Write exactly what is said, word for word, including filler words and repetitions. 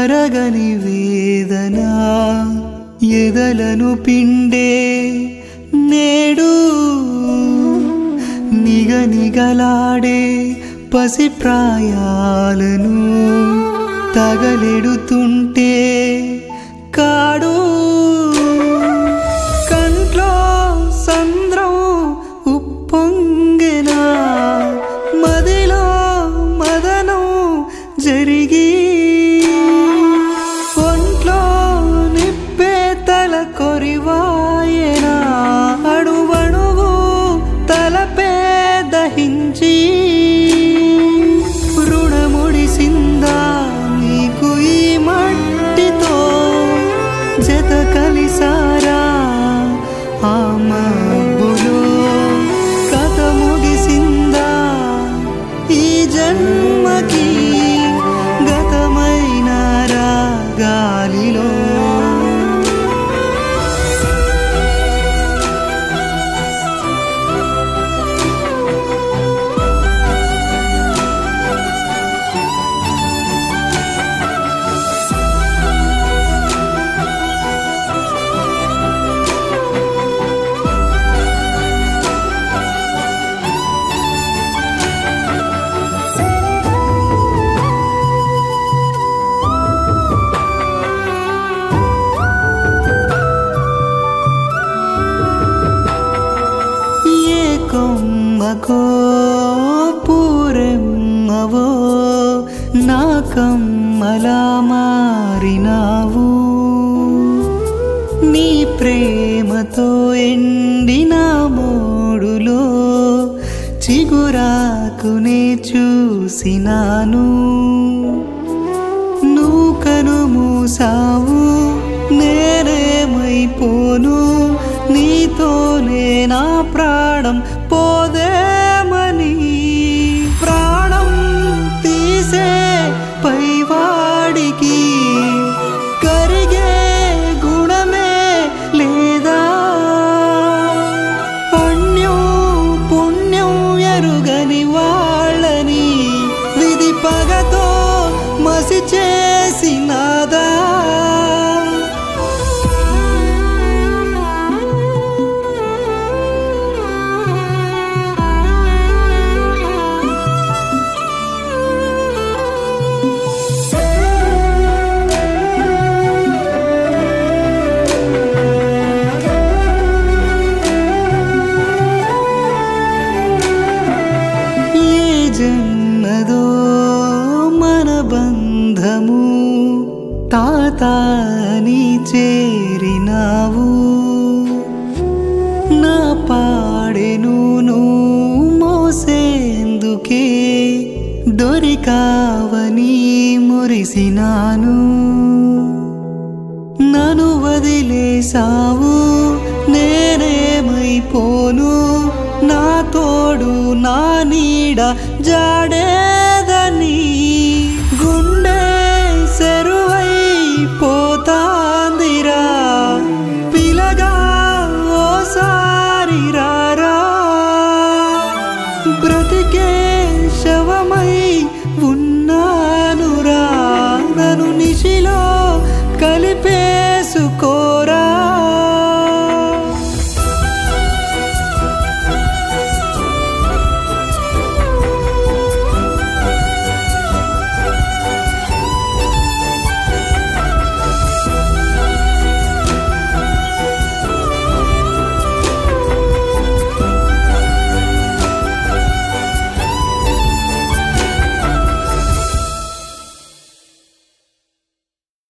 తరగని వేదన ఎదలను పిండే నేడు నిగనిగలాడే పసి ప్రాయాలను తగలెడుతుంటే కాడు కంట్లో సంద్రం ఉప్పొంగెనా మదిలో మదనం జరిగి ఒంట్లో నిప్పే తల కొరివాయేనా అడువణువు తలపే దహించి రుణముడిసిందా నీకు ఈ మట్టితో జత కలిసారా ఆ మబ్బులో కథ ముగిసిందా ఈ జన్మకి గతమైన రాగాలిలో కొమ్మకో పూరెమ్మవో నా కమ్మలా మారినావు నీ ప్రేమతో ఎండిన మోడులో చిగురాకునే చూసినాను నువ్వు కనుమూసావు నేనేమైపోను నీతోనే నా ప్రాణం పోదేమని ప్రాణం తీసే పైవాడికి కరిగే గుణమే లేదా అన్యం పుణ్యం ఎరుగని వాళ్ళని విధి పగతో మసి చేసినాదా జన్మదో మన బంధము తాతాని చేరినావు నా పాడెను నువ్వు మోసేందుకే దొరికావని మురిసినాను నన్ను వదిలేసావు నేనేమైపోను నా తోడు నా నీడ జాడేదని గుండె సెరువై పోతాందిరా పిలగా ఓసారి రారా బ్రతికే శవమై ఉన్నానురా నన్ను నిశిలో కలిపేసుకో